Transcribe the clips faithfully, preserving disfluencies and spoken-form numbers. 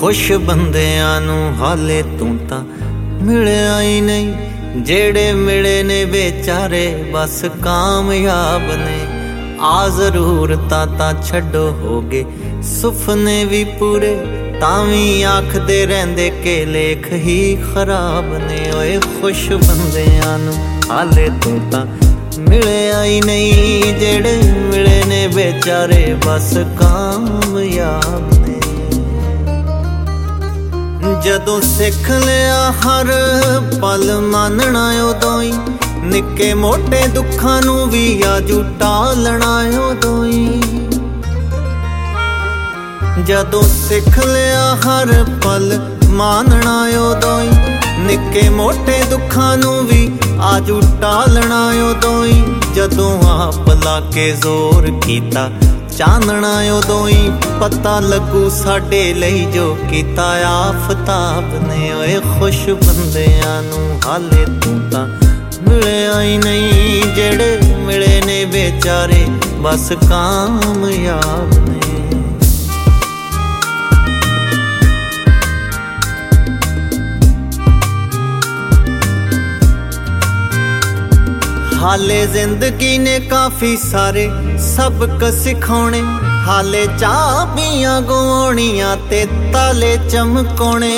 खुश बंदियां नू हाले तू तां मिलिया ही नहीं, जेड़े मिले ने बेचारे बस कामयाब ने। आ जरूरतां तां छड्डो हो गए सुफने भी पूरे, तावी आखदे रहिंदे के लेख ही खराब ने। ओए खुश बंदियां नू हाले तू तां मिलिया ही नहीं, जेड़े मिले ने बेचारे बस कामयाब ने। जदों सिख लिया हर पल मानना उदों ही, निक्के मोटे दुखां नू भी आजू टालना उदों ही। जदों सिख लिया हर पल मानना उदों ही, निक्के मोटे दुखां नू भी आजू टालना उदों ही। जदों आप लाके जोर कीता चानना उदों ही, पता लगू साडे लई जो कीता आफताब ने। ओए खुश बंदियां नू हाले तू तां मिलिया ही नहीं, जेड़े मिले ने बेचारे बस कामयाब ने। हाले जिंदगी ने काफी सारे सबक सिखाने, हाले चाबियां गवाउणियां ते ताले चमकाने।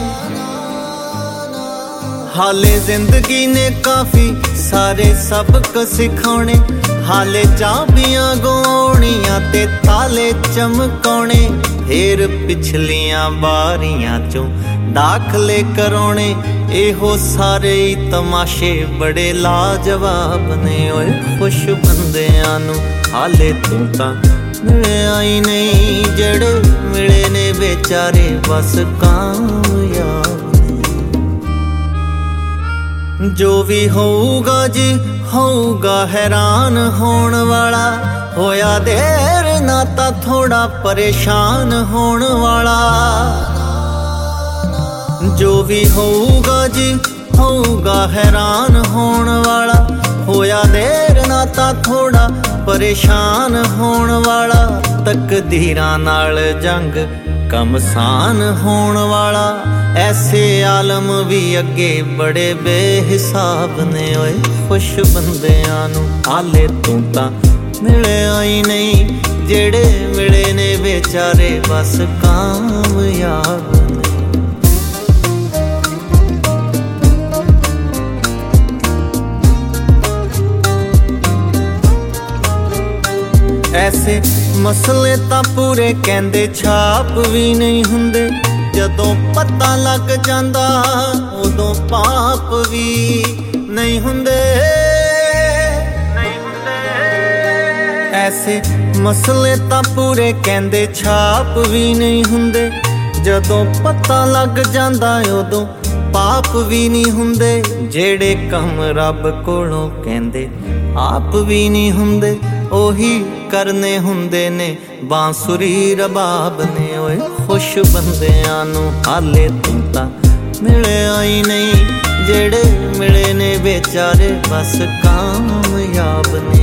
हाले जिंदगी ने काफी सारे सबक सिखाने, हाले चाबियां गवाउणियां ते ताले चमकाने। फिर पिछलियां बारियां चों दाखले करौने, एहो सारे ही तमाशे बड़े लाजवाब ने। ओए खुश बंदियां नू हाले तू तां मिलिया ही नहीं, जेड़े मिले ने बेचारे बस कामयाब ने। जो भी होऊगा जी होऊगा हैरान होण वाला, होया देर ना तां थोड़ा परेशान होण वाला। जो भी होऊगा जी होऊगा हैरान होण वाला, होया देर ना तां थोड़ा परेशान होण वाला। तकदीरां नाल जंग कमसान होण वाला, ऐसे आलम भी अगे बड़े बेहिसाब ने। ओए खुश बंदियां नू हाले तू तां मिलिया ही नहीं, जेड़े मिले ने बेचारे बस कामयाब ने। ऐसे मसले तां पूरे कहंदे छाप भी नहीं हुंदे, जदों पता लग जांदा उदों पाप भी नहीं हुंदे। ऐसे मसले तां पूरे कहंदे छाप भी नहीं हुंदे, जदों पता लग जांदा उदों पाप भी नहीं हुंदे। जेड़े कम रब कोलों कहंदे आप भी नहीं हुंदे, ओही करने हुंदे ने बांसुरी रबाब ने। ओए खुश बंदियां नू हाले तू तां मिलिया ही नहीं, जेड़े मिले ने बेचारे बस कामयाब ने।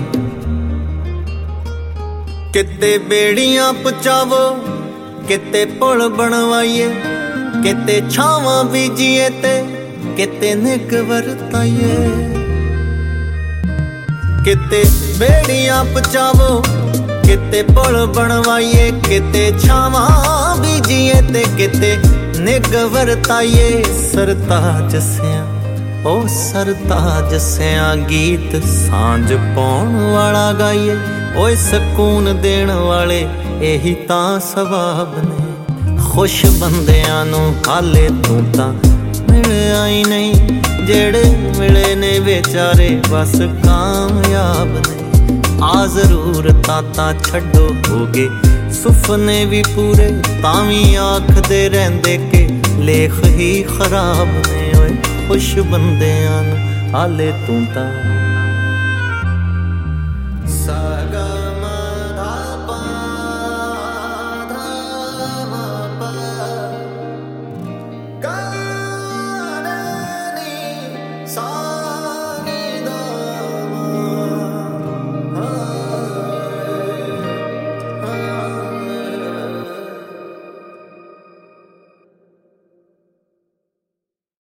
किते बेड़ियां पचावो किते पुल बनवाइए, किते छावां बीजिए ते किते निग वरताइए। किते बेड़ियां पचावो किते पुल बनवाइए, किते छावां बीजिए ते किते निग वरताइए। सरताज सियां ओ सरताज सियां गीत सांझ पाउण वाला गाइए। ओए सकून देण वाले यही तां सवाब ने। खुश बंदियां नू हाले तू तां मिलिया ही नहीं, जेड़े मिले ने बेचारे बस कामयाब ने। आ जरूरतां तां छड्डो हो गए सुफने भी पूरे, तावी आखदे रहिंदे के लेख ही खराब ने। ओए खुश बंदियां नू हाले तू तां